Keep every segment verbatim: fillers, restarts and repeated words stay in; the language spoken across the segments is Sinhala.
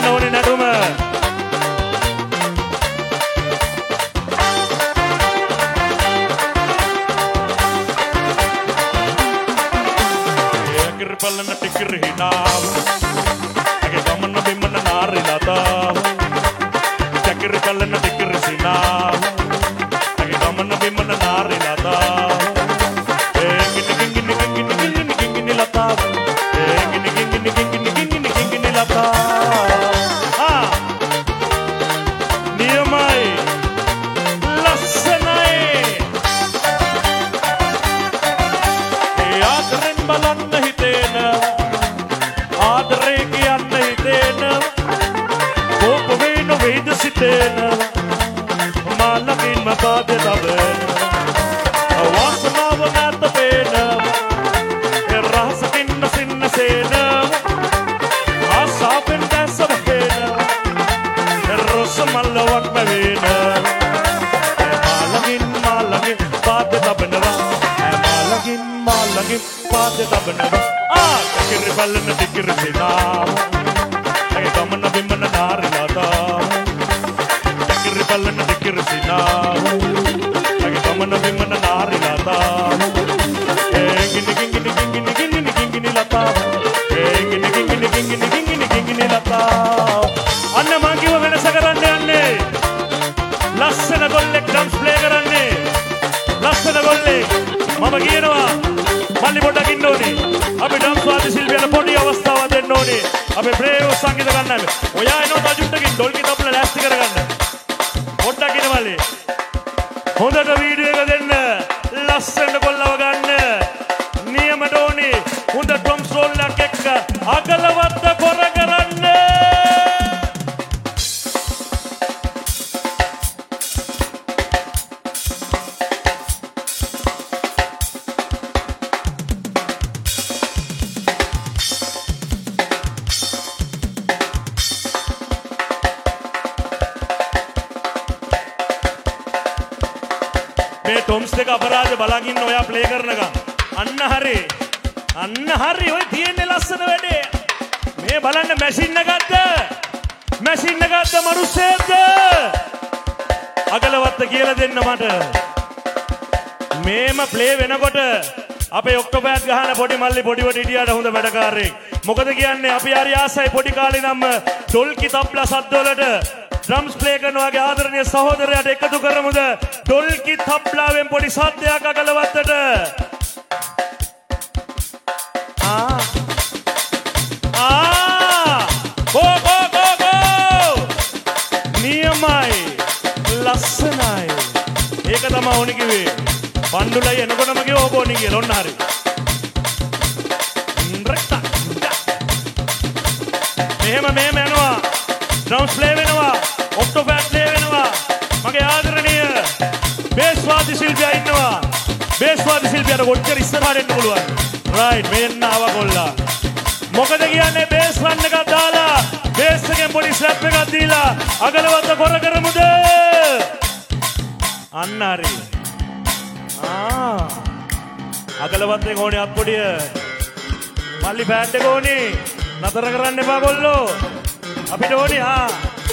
යන්න ඕනේ නැටුම. ඒකර පල්ලන ටිකර හිනාව. අගේ ගමන බිමන නාරි ලතාව. චකර පල්ලන ටිකර සිනාව. අගේ ගමන බිමන නාරි ලතාව. ඒ ගිනි ගිනි ගිනි ගිනි ගිනි ගිනි ලතාව. ඒ ගිනි ගිනි ගිනි ගිනි ගිනි ගිනි ලතාව. ආ නියමයි ලස්සනයි. ඒ ආදරෙන් බලන්න හිතේන ආදරේ කියන්න හිතේන කෝප වේන වේද සිතේන මාලකින්ම පාදේ තබන වාසනාව නැත පේන ඒ රහසකින් සින්න සේන ආසාවෙන් දැස වේන ඒ රොස මල්ලවක් වේන ඒ මාලකින් මාලකින් පාදේ තබනවා ඒ මාලකින් මාලකින් පාදේ තබනවා ආ කිරි බල්ලන ටිකිරි සිනාව ඒ ගමන බිමන නාරි ලතාව කිරි බල්ලන ටිකිරි සිනාව ඒ ගමන බිමන නාරි ලතාව ඒ ගිනි ගිනි ගිනි ගිනි ගිනි ගිනි ලතාව ඒ ගිනි ගිනි ගිනි ගිනි ගිනි ලතාව අන්න මං කිව්ව වෙනස කරන්න යන්නේ ලස්සන ගොල්ලෙක් ඩ්‍රම්ස් ප්ලේ කරන්නේ ලස්සන ගොල්ලෙක් මම කියනවා මල්ලි පොඩ්ඩක් ඉන්න ඕනේ අපි ඩ්‍රම්ස් වාද්‍ය ශිල්පියන පොඩි අවස්ථාවක් දෙන්න ඕනේ අපේ බ්‍රේව් සංගීත ගන්නන්න ඔයා එනවා තජුට්ටකින් ඩොල්කි තබ්ලා ලෑස්ති කරගන්න පොඩ්ඩක් ඉන්න මල්ලි හොඳට වීඩියෝ එක දෙන්න ලස්සන කොල්ලව ගන්න නියමට ඕනේ හොඳ ඩ්‍රම්ස් රෝල් එකක් එක්ක අගලවත්ත කොර කරන්න ටොම්ස් දෙක අපරාධ බලන් ඉන්න ඔයා ප්ලේ කරනකම් අන්න හරි අන්න හරි ඔය තියෙන්නේ ලස්සන වැඩේ මේ බලන්න මැෂින් එකක්ද මැෂින් එකක්ද මනුස්සයෙක්ද අගලවත්ත කියලා දෙන්න මට මේම ප්ලේ වෙනකොට අපේ ඔක්ටෝපෑඩ් ගහන පොඩි මල්ලි පොඩිවට හිටියට හොඳ වැඩකාරයෙක් මොකද කියන්නේ අපි හරි ආසයි පොඩි කාලේ නම් ඩොල්කි තබ්ලා සද්දවලට ड्रम्स प्ले करने वाले आदरणीय सहोदरයාට එකතු කරමුද ඩොල්කි තබ්ලාවෙන් පොඩි සද්දයක් අගලවත්තට ආ ආ ගෝ ගෝ ගෝ ගෝ නියමයි ලස්සනයි ඒක තමයි ඕනි කිව්වේ පණ්ඩුලයි එනකොටම කිව්ව ඕක ඕනි කියලා ඔන්න හරි මෙහෙම මෙහෙම යනවා ड्रम्स प्ले වෙනවා ඔක්ටෝපෑඩ් ප්ලේ වෙනවා මගේ ආදරණීය බේස් වාද්‍ය ශිල්පියා ඉන්නවා බේස් වාද්‍ය ශිල්පියාට කොච්චර ඉස්සරහට එන්න පුළුවන් රයිට් මෙන්න ආව කොල්ලා මොකද කියන්නේ බේස් රන් එකක් දාලා බේස් එකෙන් පොඩි ස්ලැප් එකක් දීලා අගලවත්ත කොර කරමුද අන්න හරි ආ අගලවත්තේ ඕනේ අත්පොඩිය මල්ලි බෑන්ඩ් එක ඕනේ නතර කරන්න එපා කොල්ලෝ අපිට ඕනේ ආ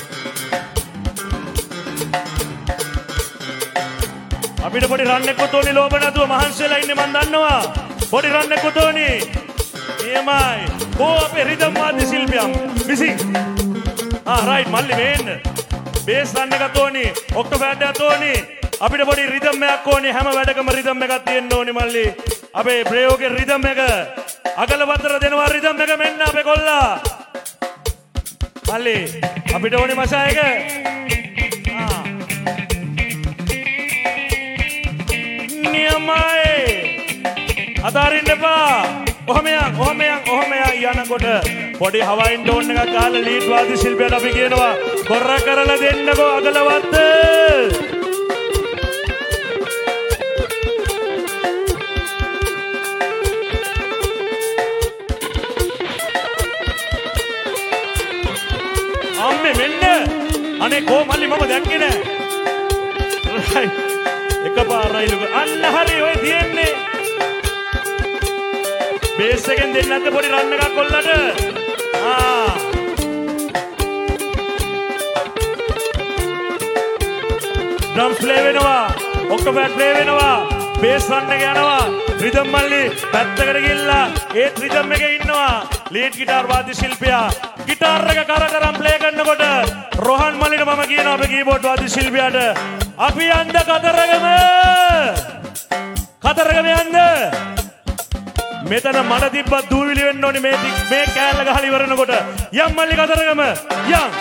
අපිට පොඩි රන්නෙක්වත් ඕනේ ලෝභ නැතුව මහන්සියලා ඉන්නේ මන් දන්නවා පොඩි රන්නෙක්වත් ඕනේ එයමයි කෝ අපේ රිදම් වාද්‍ය ශිල්පියා මිසින් ආ රයිට් මල්ලි මේන්න බේස් රන් එකක් ඕනේ ඔක්ටෝපෑඩ් එකක් ඕනේ අපිට පොඩි රිදම් එකක් ඕනේ හැම වැඩකම රිදම් එකක් තියෙන්න ඕනේ මල්ලි අපේ බ්‍රේවෝගේ රිදම් එක අගලවත්තර දෙනවා රිදම් එක මෙන්න අපේ කොල්ලා මල්ලි අපිට ඕනේ මචා එක ආ නියමයි අතාරින්න එපා ඔහම යන් ඔහම යන් ඔහම යන් යනකොට පොඩි හවයින් ටෝන් එකක් ගහලා ලීඩ් වාද්‍ය ශිල්පියාට අපි කියනවා කොර කරලා දෙන්නකෝ අගලවත්ත අම්මේ මෙන්න අනේ කො මල්ලි මම දැක්කේ නෑ රයිට් එකපාරයි ලුක අන්න හරි ඔය තියෙන්නේ බේස් එකෙන් දෙන්න නැද්ද පොඩි රන් එකක් කොල්ලට ආ drums play වෙනවා ඔක්කොම play වෙනවා bass run එක යනවා rhythm මල්ලි පැත්තකට ගිහිල්ලා ඒ rhythm එකේ ඉන්නවා lead guitar වාද්‍ය ශිල්පියා guitar එක කර කරන් play කරනකොට රෝහන් මල්ලිට මම කියනවා අපේ keyboard වාද්‍ය ශිල්පියාට අපි යන්න කතරගම කතරගම යන්න මෙතන මඩ තිබ්බ දූවිලි වෙන්න ඕනේ මේ මේ කෑල්ල ගහලා ඉවරනකොට යම් මල්ලි කතරගම යම්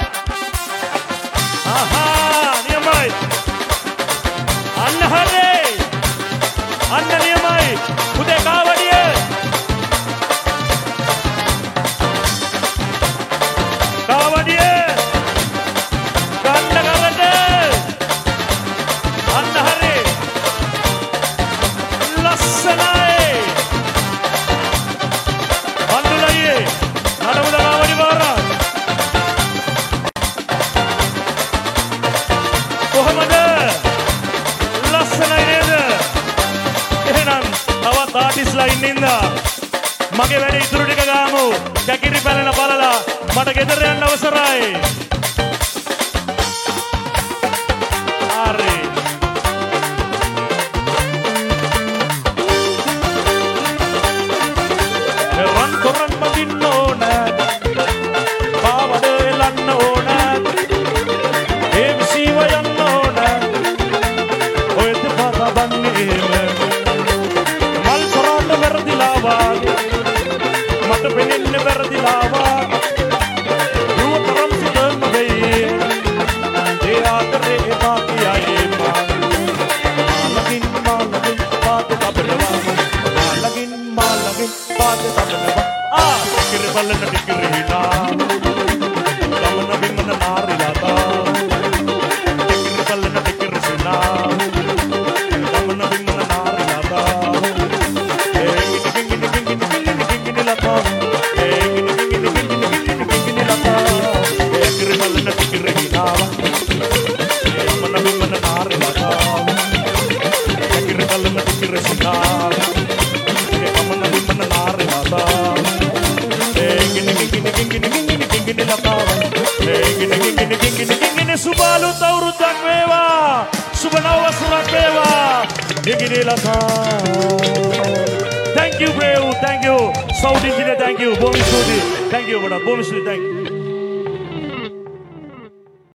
ආහා නියමයි අන්න හරි අන්න නියමයි පුතේ කාවඩිය කාවඩිය ගන්න කරට අන්න හරි ලස්සනයි අන්නුලයි නඩමුද කාවඩි බාරා කොහමද ලස්සනයි නේද එහෙනම් තවත් ආටිස්ලා ඉන්නින්දා මගේ වැඩේ ඉතුරු ටික ගාමු කැකිරි පැලෙන බලලා මට ගෙදර යන්න අවසරයි හරි රන් කොරන් මදින්න ඕන පාවඩ එලන්න ඕන ඒ විසීව යන්න ඕන ඔය දෙපා බන්නේ මල් කොරන්න වැරදිලා වාගේ මට පෙනෙන්න වැරදිලා වාගේ රුව තරම් සුදම වෙයි ඒ ආතරේ එපා කියයි මාලකින් මාලකින් පාත තබනවා මාලකින් මාලකින් පාත තබනවා ආ කිරි බලන්න ටිකිරි හිනා ගමන බිමන නාරිලාතා ටිකිරි බලන්න ටිකිරි සිනා ගමන බිමන නාරිලාතා ඒ කිකින් කිකින් කිකින් කිකින් කිකින් ලතා ඒ කිකින් කිකින් කිකින් කිකින් ලතා ඒ කිරි බලන්න ටිකිරි හිනා ගමන බිමන නාරිලාතා ටිකිරි බලන්න ටිකිරි සිනා ගමන බිමන නාරිලාතා Subalu taurudak mewa Subanawa surat mewa Digini laka Thank you bro, thank you Saudi engineer, thank you Bomi Sudi, thank you brother Bomi Sudi, thank you